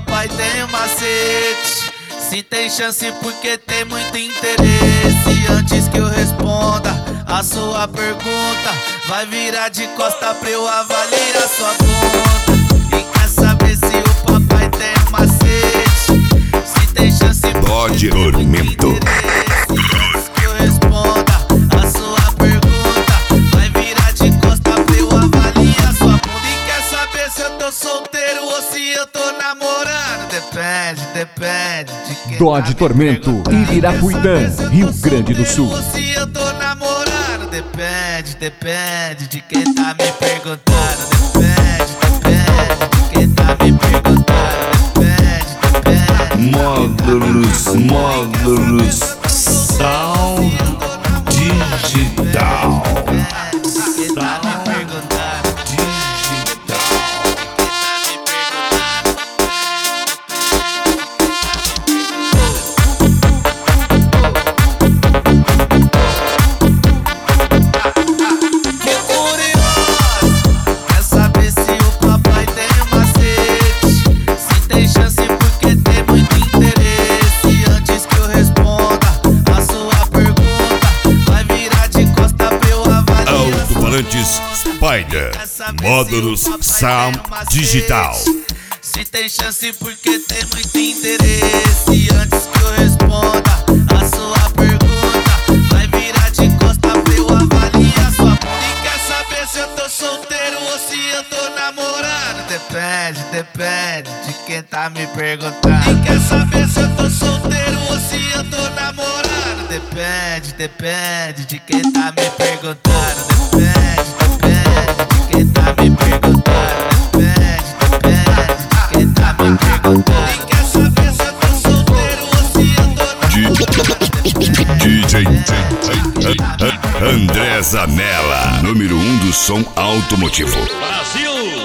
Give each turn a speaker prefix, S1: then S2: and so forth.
S1: papai tem um macete. Se tem chance porque tem muito interesse. Antes que eu responda a sua pergunta, vai virar de costa pra eu avaliar sua conta. E quer saber se o papai tem um macete? Se tem chance
S2: Dodge Tormento.
S1: Antes que eu responda a sua pergunta, vai virar de costa pra eu avaliar sua bunda. E quer saber se eu tô solteiro ou se eu tô namorando? Depende de quem
S3: Dodge Tormento, Ibirapuitã, Rio Grande do Sul.
S1: Se eu tô namorando, depende de quem tá me perguntando. Depende de quem tá me perguntando. Depende.
S2: Módulos Sound Digital. Spider, módulos Sound Digital.
S1: Se tem chance porque tem muito interesse. Antes que eu responda a sua pergunta, vai virar de costa pra eu avaliar sua bunda. E quer saber se eu tô solteiro ou se eu tô namorando? Depende de quem tá me perguntando. E quer saber se eu tô solteiro ou se eu tô namorando? Depende de quem tá me perguntando. Depende de quem tá me perguntando. Depende de quem tá me perguntando. E quer saber se eu tô solteiro ou se eu tô namorando?
S2: DJ André Zanella, número 1 do som automotivo.
S4: Brasil!